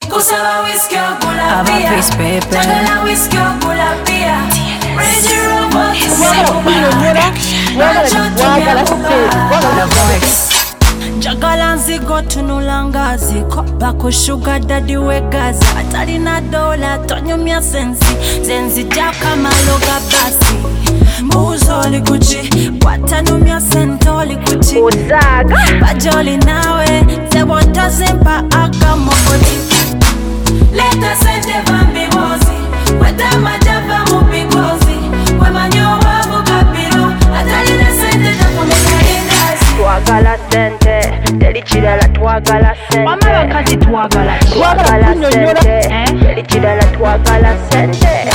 Kusaba whiskey ogula Have a beer. piece, baby. Njagala whiskey ogula beer. Range Rover The voice. Njagala nzigo tunulanga ziko bakushuga dadi wegazi atalina dola tonyumya sensi zenzi jaka maloga basi mbuzo oli kuchi watanumya sentoli kuchi Uzaga bajoli nawe zebonta zimpa aka mokoti Leta sente vambi bozi Weta majava mupigozi Wemanyowa vukapiro Atalina sente takumeka indasi twagala sente teri kirala twagala sente wamabakazi twagala sente teri kirala twagala sente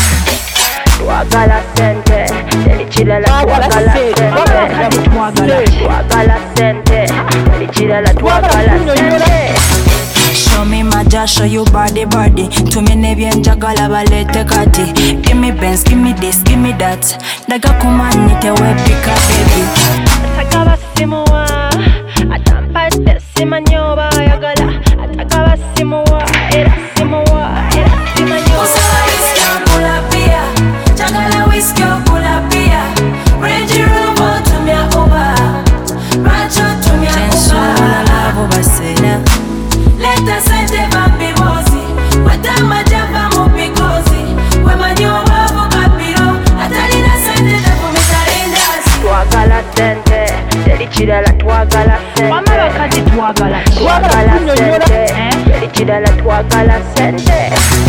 twagala sente teri kirala twagala sente twagala sente teri kirala twagala sente. Show me my jaw, show you body. To me nebyen jagala balete kati. Give me Benz, give me this, give me that. Daga kumanyite we pick up baby. Atakaba simuwa, atampa sima nyoba yagala. Atakaba simuwa, era simuwa. Kusaba whiskey ogula beer. Njagala whiskey ogula beer. Range Rover tumia Uber. Rancho tumia Chensula Uber. lavo basena. Leta sente vambi bozi Weta majava mupigozi Wemanyowa vukapiro Atalina sente takumeka indasi Twagala sente teri kirala twagala sente Wamabakazi twagala sente teri kirala twagala sente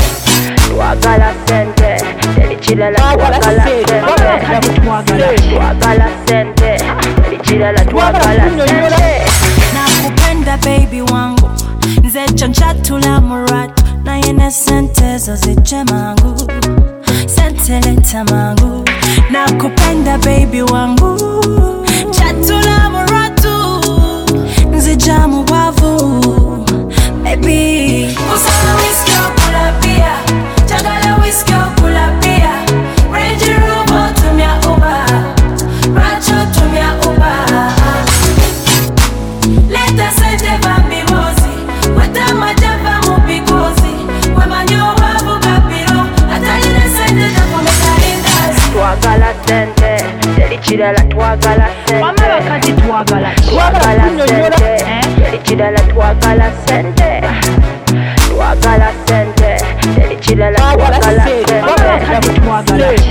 twagala sente teri kirala twagala sente twagala sente teri kirala twagala sente. nakupenda baby wangu nzecho nchatula muratu naye ne sente zo ziche mangu sente leta mangu nakupenda baby wangu chatula muratu nzija mubavu baby Kusaba whiskey ogula beer. Njagala whiskey ogula beer. Range Rover tumia Uber. Rancho tumia Uber. Leta sente vambi bozi Weta majava mupigozi Wemanyowa vukapiro Atalina sente takumeka indasi Twagala sente teri kirala twagala sente wamabakazi twagala sente teri kirala twagala sente twagala sente teri kirala twagala sente twagala